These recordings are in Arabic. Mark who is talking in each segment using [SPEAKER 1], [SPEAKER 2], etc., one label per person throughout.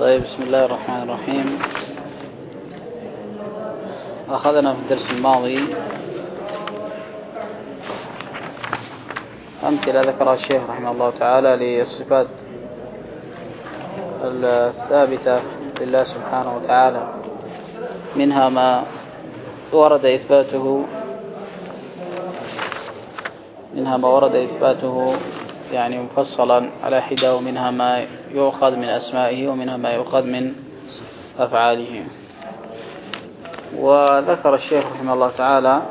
[SPEAKER 1] طيب، بسم الله الرحمن الرحيم. أخذنا في الدرس الماضي أمثلة ذكرها الشيخ رحمه الله تعالى للصفات الثابتة لله سبحانه وتعالى، منها ما ورد إثباته يعني مفصلا على حدة، ومنها ما يؤخذ من أسمائه ومنها ما يؤخذ من أفعاله. وذكر الشيخ رحمه الله تعالى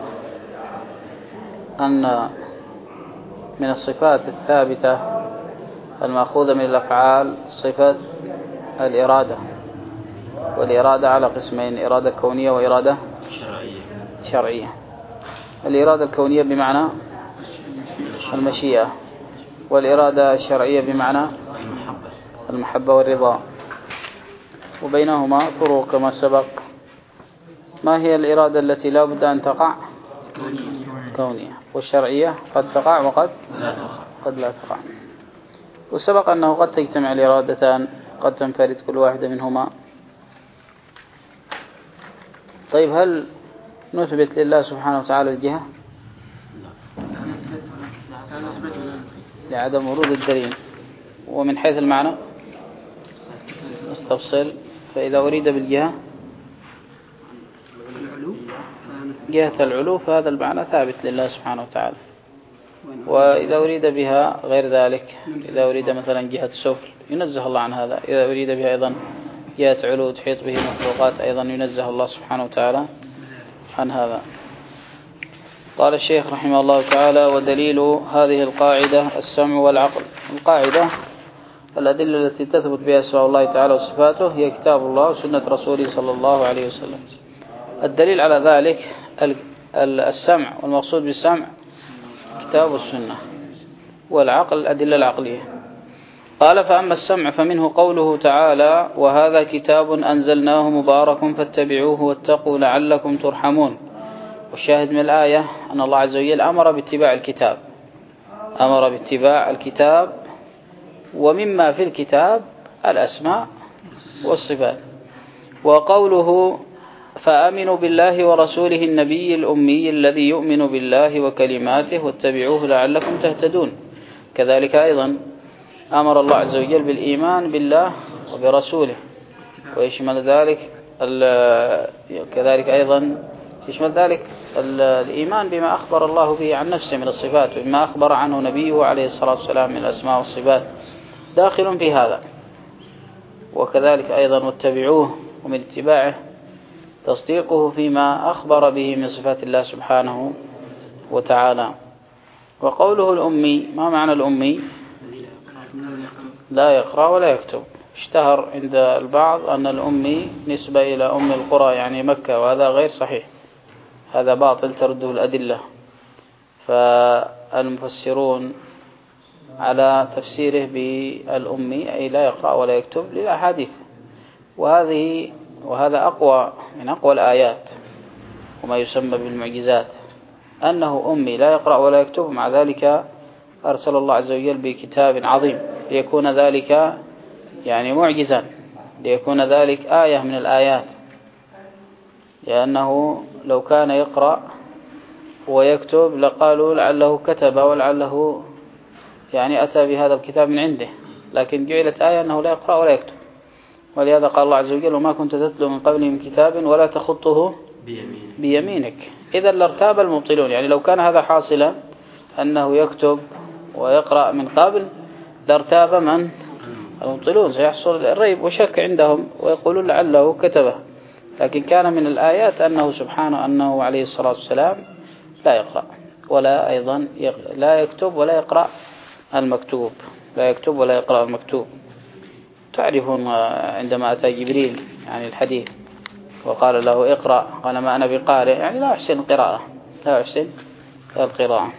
[SPEAKER 1] أن من الصفات الثابتة المأخوذة من الأفعال صفة الإرادة، والإرادة على قسمين: إرادة كونية وإرادة شرعية. الإرادة الكونية بمعنى المشيئة، والإرادة الشرعية بمعنى المحبة والرضا، وبينهما فروق كما سبق. ما هي الإرادة التي لا بد أن تقع؟ كونية. والشرعية قد تقع وقد لا تقع. وسبق أنه قد تجتمع الإرادتان، قد تنفرد كل واحدة منهما. طيب، هل نثبت لله سبحانه وتعالى الجهة؟ لعدم ورود الدليل. ومن حيث المعنى نستفصل. فإذا أريد بالجهة جهة العلو فهذا المعنى ثابت لله سبحانه وتعالى. وإذا أريد بها غير ذلك، إذا أريد مثلا جهة السفل ينزه الله عن هذا. إذا أريد بها أيضا جهة علو تحيط به المخلوقات أيضا ينزه الله سبحانه وتعالى عن هذا. قال الشيخ رحمه الله تعالى: ودليل هذه القاعدة السمع والعقل. القاعدة الأدلة التي تثبت بها أسماء الله تعالى وصفاته هي كتاب الله وسنة رسوله صلى الله عليه وسلم. الدليل على ذلك السمع، والمقصود بالسمع كتاب والسنة، والعقل الأدلة العقلية. قال: فأما السمع فمنه قوله تعالى: وهذا كتاب أنزلناه مبارك فاتبعوه واتقوا لعلكم ترحمون. والشاهد من الآية أن الله عز وجل أمر باتباع الكتاب، ومما في الكتاب الأسماء والصفات. وقوله: فآمنوا بالله ورسوله النبي الأمي الذي يؤمن بالله وكلماته واتبعوه لعلكم تهتدون. كذلك أيضا أمر الله عز وجل بالإيمان بالله وبرسوله، ويشمل ذلك كذلك أيضا يشمل ذلك الإيمان بما أخبر الله به عن نفسه من الصفات، وبما أخبر عنه نبيه عليه الصلاة والسلام من الأسماء والصفات داخل في هذا. وكذلك أيضا واتبعوه، ومن اتباعه تصديقه فيما أخبر به من صفات الله سبحانه وتعالى. وقوله الأمي، ما معنى الأمي؟ لا يقرأ ولا يكتب. اشتهر عند البعض أن الأمي نسبة إلى أم القرى يعني مكة، وهذا غير صحيح، هذا باطل ترده الأدلة. فالمفسرون على تفسيره بالأمي أي لا يقرأ ولا يكتب للأحاديث، وهذا أقوى من أقوى الآيات وما يسمى بالمعجزات، أنه أمي لا يقرأ ولا يكتب. مع ذلك أرسل الله عز وجل بكتاب عظيم ليكون ذلك يعني معجزا، ليكون ذلك آية من الآيات، لأنه لو كان يقرأ ويكتب لقالوا لعله كتب ولعله يعني أتى بهذا الكتاب من عنده، لكن جعلت آية أنه لا يقرأ ولا يكتب. ولهذا قال الله عز وجل: وما كنت تتلو من قبله من كتاب ولا تخطه بيمينك. إذا لارتاب المبطلون. يعني لو كان هذا حاصلا أنه يكتب ويقرأ من قبل لارتاب من؟ المبطلون، سيحصل الريب وشك عندهم ويقولون لعله كتبه. لكن كان من الآيات أنه سبحانه أنه عليه الصلاة والسلام لا يقرأ ولا أيضا لا يكتب ولا يقرأ المكتوب، لا يكتب ولا يقرأ المكتوب. تعرفون عندما أتى جبريل يعني الحديث وقال له اقرأ، قال ما أنا بقارئ، يعني لا أحسن القراءة، لا أحسن القراءة.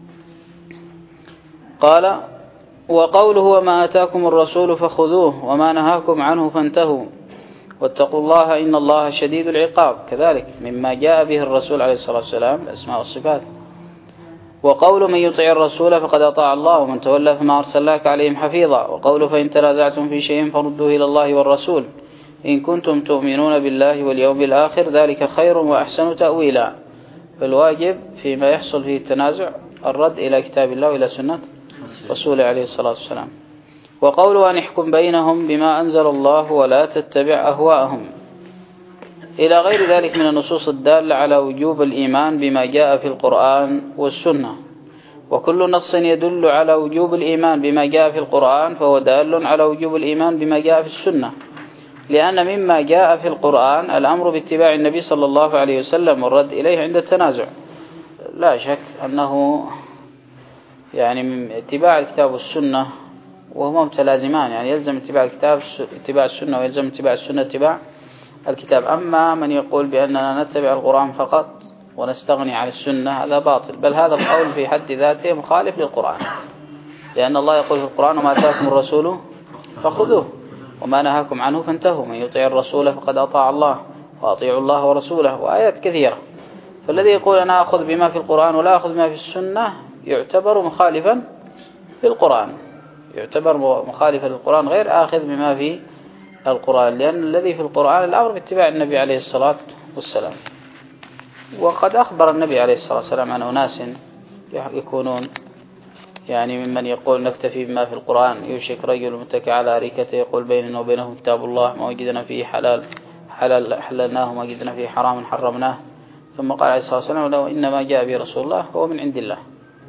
[SPEAKER 1] قال: وقوله: وما آتاكم الرسول فخذوه وما نهاكم عنه فانتهوا واتقوا الله إن الله شديد العقاب. كذلك مما جاء به الرسول عليه الصلاة والسلام الأسماء والصفات. وقول من يطيع الرسول فقد أطاع الله ومن تولى فما أرسلناك عليهم حفيظا. وقول فإن تنازعتم في شيء فردوه إلى الله والرسول إن كنتم تؤمنون بالله واليوم الآخر ذلك خير وأحسن تأويلا. فالواجب فيما يحصل فيه التنازع الرد إلى كتاب الله وإلى سنة رسوله عليه الصلاة والسلام. وقوله أن يحكم بينهم بما أنزل الله ولا تتبع أهواءهم إلى غير ذلك من النصوص الدالة على وجوب الإيمان بما جاء في القرآن والسنة. وكل نص يدل على وجوب الإيمان بما جاء في القرآن فهو دال على وجوب الإيمان بما جاء في السنة، لأن مما جاء في القرآن الأمر باتباع النبي صلى الله عليه وسلم والرد إليه عند التنازع. لا شك أنه يعني اتباع الكتاب والسنة وهما متلازمان، يعني يلزم اتباع الكتاب اتباع السنة ويلزم اتباع السنة اتباع الكتاب. أما من يقول بأننا نتبع القرآن فقط ونستغني عن السنة هذا باطل، بل هذا القول في حد ذاته مخالف للقرآن، لأن الله يقول في القرآن وما آتاكم الرسول فخذوه وما نهاكم عنه فانتهوا من يطيع الرسول فقد أطاع الله وأطيعوا الله ورسوله وآيات كثيرة. فالذي يقول أنا أخذ بما في القرآن ولا أخذ بما في السنة يعتبر مخالفا للقرآن، يعتبر مخالفا للقرآن غير آخذ بما في القرآن، لأن الذي في القرآن الأمر باتباع النبي عليه الصلاة والسلام. وقد أخبر النبي عليه الصلاة والسلام عن أناس يكونون يعني ممن يقول نكتفي بما في القرآن. يوشك رجل متكئ على أريكته يقول بيننا وبينهم كتاب الله ما وجدنا فيه حلال حللناه وما وجدنا فيه حرام حرمناه. ثم قال عليه الصلاة والسلام لو إنما جاء به رسول الله هو من عند الله.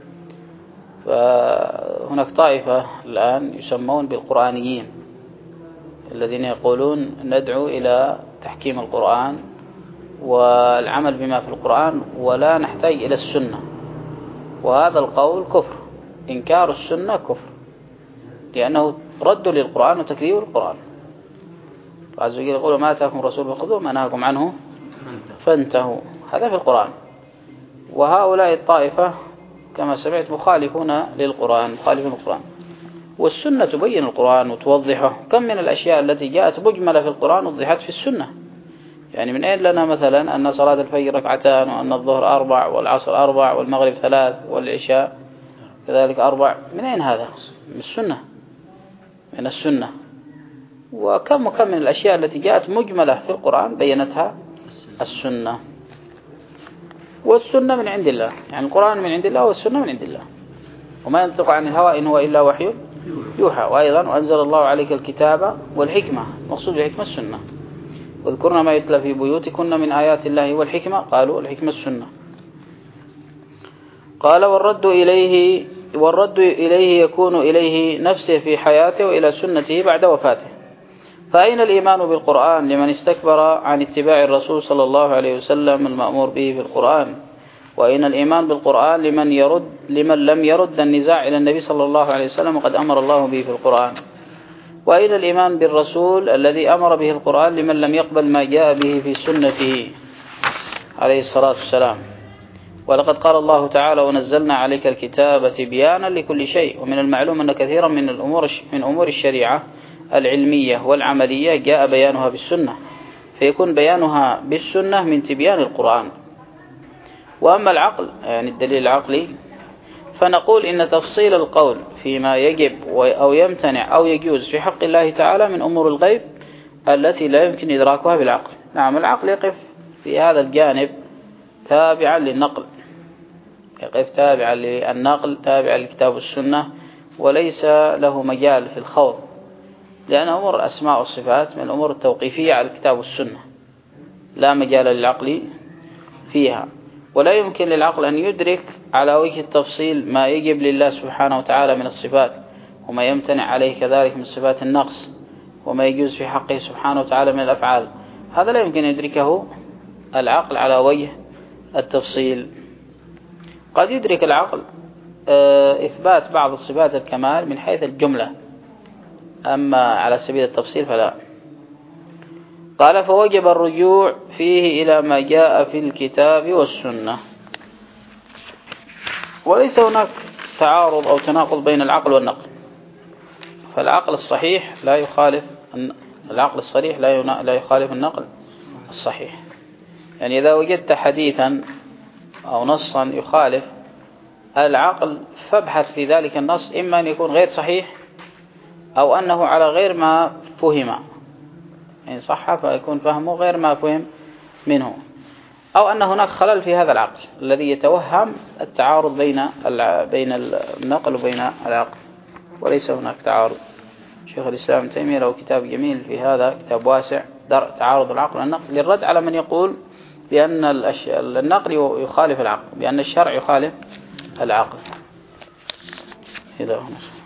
[SPEAKER 1] فهناك طائفة الآن يسمون بالقرآنيين الذين يقولون ندعو إلى تحكيم القرآن والعمل بما في القرآن ولا نحتاج إلى السنة، وهذا القول كفر، إنكار السنة كفر، لأنه رد للقرآن وتكذيب القرآن. عز وجل يقول ما آتاكم الرسول فخذوه ما نهاكم عنه فانتهوا، هذا في القرآن. وهؤلاء الطائفة كما سمعت مخالفون للقرآن، مخالفون القرآن، والسنة تبين القرآن وتوضحه. كم من الأشياء التي جاءت مجملة في القرآن وضحت في السنة. يعني من أين لنا مثلا أن صلاة الفجر ركعتان وأن الظهر 4 والعصر 4 والمغرب 3 والعشاء كذلك 4؟ من أين هذا؟ من السنة، من السنة. وكم من الأشياء التي جاءت مجملة في القرآن بينتها السنة. والسنة من عند الله، يعني القرآن من عند الله والسنة من عند الله، وما ينطق عن الهوى إن هو إلا وحي يوحى. وأيضا وأنزل الله عليك الكتاب والحكمة، مقصود بالحكمة السنة. واذكرنا ما يتلى في بيوتكن من آيات الله والحكمة، قالوا الحكمة السنة. قال والرد إليه يكون إليه نفسه في حياته وإلى سنته بعد وفاته. فأين الإيمان بالقرآن لمن استكبر عن اتباع الرسول صلى الله عليه وسلم المأمور به في القرآن؟ وأين الإيمان بالقرآن لمن لم يرد النزاع إلى النبي صلى الله عليه وسلم وقد أمر الله به في القرآن؟ وأين الإيمان بالرسول الذي أمر به القرآن لمن لم يقبل ما جاء به في سنته عليه الصلاة والسلام؟ ولقد قال الله تعالى ونزلنا عليك الكتاب تبيانا لكل شيء. ومن المعلوم أن كثيرا من أمور الشريعة العلمية والعملية جاء بيانها بالسنة، فيكون بيانها بالسنة من تبيان القرآن. وأما العقل يعني الدليل العقلي فنقول إن تفصيل القول فيما يجب أو يمتنع أو يجوز في حق الله تعالى من أمور الغيب التي لا يمكن إدراكها بالعقل. نعم العقل يقف في هذا الجانب تابعا للنقل، يقف تابعا للنقل تابعا للكتاب والسنة، وليس له مجال في الخوض، لأن أمور الأسماء والصفات من الأمور التوقيفية على الكتاب والسنة، لا مجال للعقل فيها. ولا يمكن للعقل أن يدرك على وجه التفصيل ما يجب لله سبحانه وتعالى من الصفات وما يمتنع عليه كذلك من صفات النقص وما يجوز في حقه سبحانه وتعالى من الأفعال. هذا لا يمكن يدركه العقل على وجه التفصيل. قد يدرك العقل إثبات بعض الصفات الكمال من حيث الجملة، أما على سبيل التفصيل فلا. قال فوجب الرجوع فيه إلى ما جاء في الكتاب والسنة. وليس هناك تعارض أو تناقض بين العقل والنقل، فالعقل الصحيح لا يخالف العقل الصريح لا يخالف النقل الصحيح. يعني إذا وجدت حديثا أو نصا يخالف العقل فابحث في ذلك النص إما أن يكون غير صحيح أو أنه على غير ما فهم، إن صح فيكون فهمه غير ما فهم منه، أو أن هناك خلل في هذا العقل الذي يتوهم التعارض بين النقل وبين العقل، وليس هناك تعارض. شيخ الإسلام ابن تيمية له كتاب جميل في هذا، كتاب واسع، درء تعارض العقل والنقل، للرد على من يقول بأن النقل يخالف العقل، بأن الشرع يخالف العقل. إذا